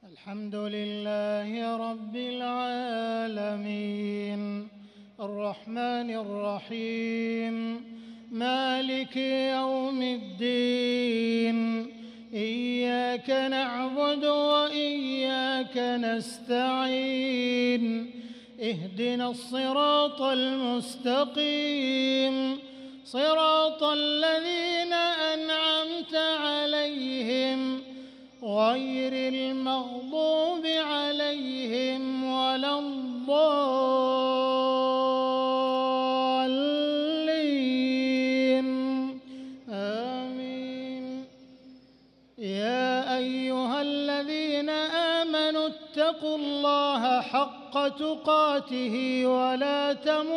الحمد لله رب العالمين الرحمن الرحيم مالك يوم الدين إياك نعبد وإياك نستعين اهدنا الصراط المستقيم صراط الذين أنعمت عليهم غير المغضوب عليهم ولا الضالين آمين. يا أيها الذين آمنوا اتقوا الله حق تقاته ولا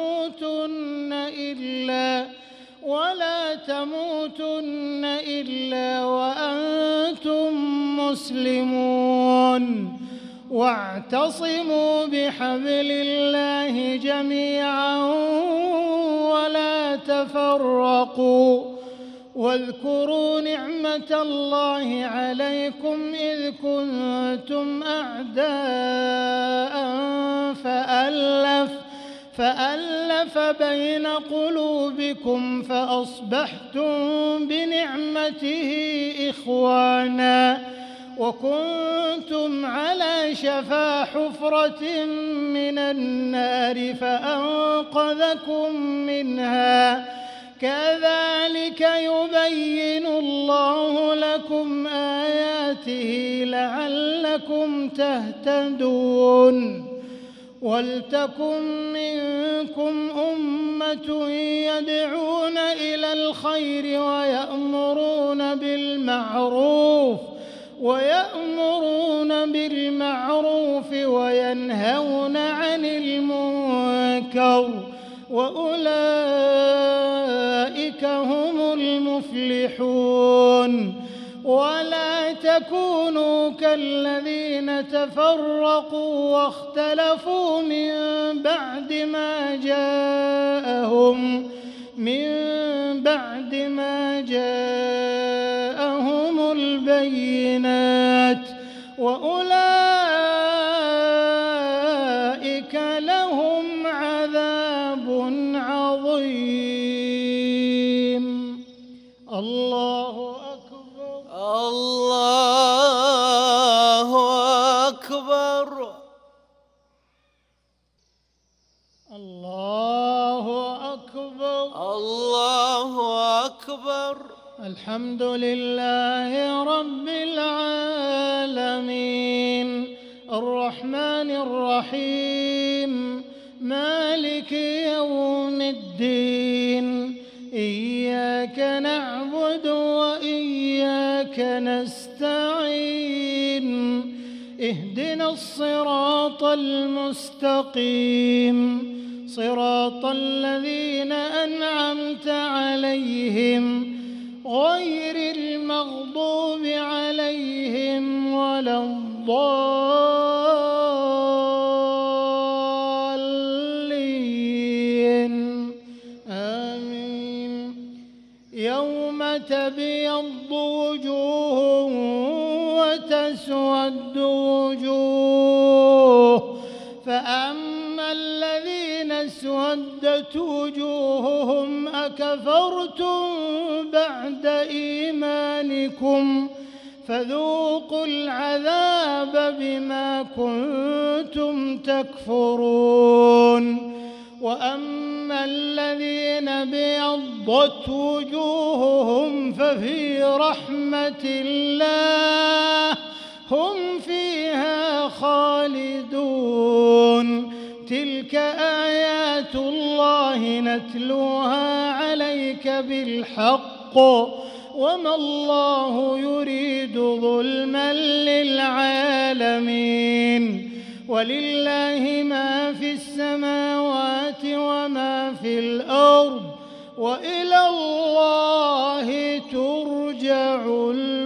تموتن إلا وأنتم مسلمون واعتصموا بحبل الله جميعا ولا تفرقوا واذكروا نعمة الله عليكم إذ كنتم أعداء فألف بين قلوبكم فأصبحتم بنعمته إخوانا وكنتم على شفا حفرة من النار فأنقذكم منها كذلك يبين الله لكم آياته لعلكم تهتدون. ولتكن منكم أمة يدعون إلى الخير ويأمرون بالمعروف وينهون عن المنكر وأولئك هم المفلحون. ولا تكونوا كالذين تفرقوا واختلفوا من بعد ما جاءهم البينات وأولئك لهم عذاب عظيم. الله أكبر الله أكبر الله أكبر الله أكبر. الحمد لله رب العالمين الرحمن الرحيم مالك يوم الدين إياك نعبد وإياك نستعين اهدنا الصراط المستقيم صراط الذين أنعمت عليهم غير المغضوب عليهم ولا الضالين آمين. يوم تبيض وجوه وتسود وجوه فأما الذين اسودت وجوههم أكفرتم بعد إيمانكم فذوقوا العذاب بما كنتم تكفرون. وأما الذين بيضت وجوههم ففي رحمة الله هم فيها خالدون. تلك آيات الله نتلوها عليك بالحق وما الله يريد ظلما للعالمين. ولله ما في السماوات وما في الأرض وإلى الله ترجع